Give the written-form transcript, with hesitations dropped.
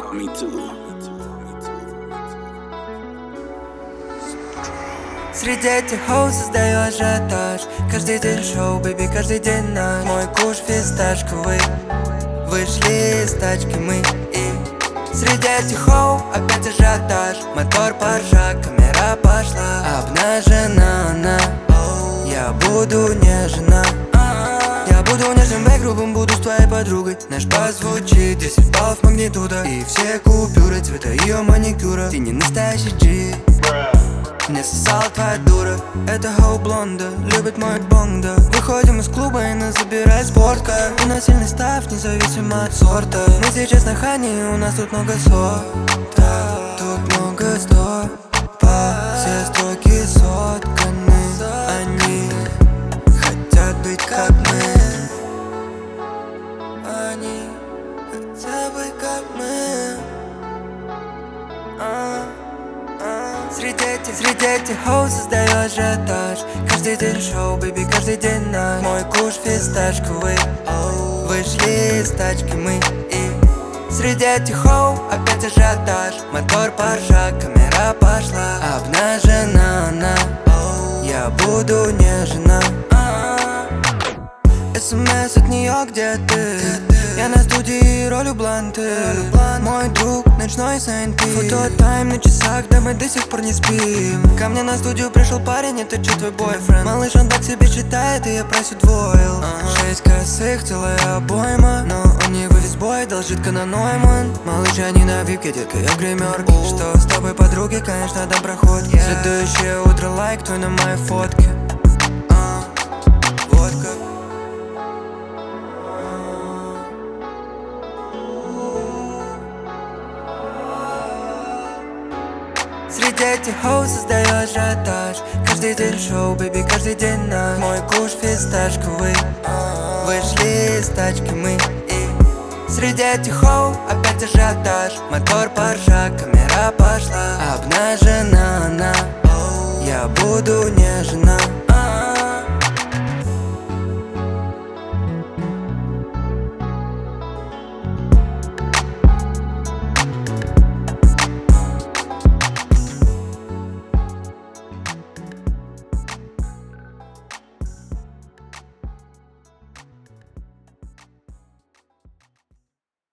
Me too. Среди этих хоу создаю ажиотаж. Каждый день шоу, бэби, каждый день наш. Мой куш фисташковый. Вышли из тачки мы и среди этих хоу опять ажиотаж. Мотор поржак, камера пошла. Обнажена она. Я буду нежна. Я буду нежным, бэй, грубым, буду с твоей подругой. Наш бас звучит 10 баллов магнитуда. И все купюры цвета ее маникюра. Ты не настоящий G. Мне сосала твоя дура. Это хоу блонда, любит мой бонда. Выходим из клуба и нас забирает спортка. И на сильный став, независимо от сорта. Мы сейчас на хане, у нас тут много сота. Тут много стопа. Все строки сотканы. Они хотят быть как мы. Они хотят быть как мы. Среди этих хоу создаю ажиотаж. Каждый день шоу, бэби, каждый день наш. Мой куш фисташковый. Вышли из тачки мы и среди этих хоу опять ажиотаж. Мотор поржак, камера пошла. Обнажена она. Я буду нежна. СМС от нее, где ты? Я на студии ролю бланты. Мой друг, ночной Сейнт-Пи. Фототайм на часах, да мы до сих пор не спим. Ко мне на студию пришел парень, это че твой бойфренд? Малыш, он так себе читает, и я прайс удвоил. 6 косых, целая обойма. Но он не вывез бой, должит Кананойман. Малыш, я не на випке, детка, я в гримерке. Что с тобой, подруги, конечно, доброход. Следующее утро, лайк твой на моей фотке. Вот как. Среди этих хоу создаю ажиотаж. Каждый день шоу, бэби, каждый день наш. Мой куш фисташковый. Вышли из тачки мы и среди этих хоу опять ажиотаж. Мотор поржак, камера пошла. Обнажена она. Я буду нежна.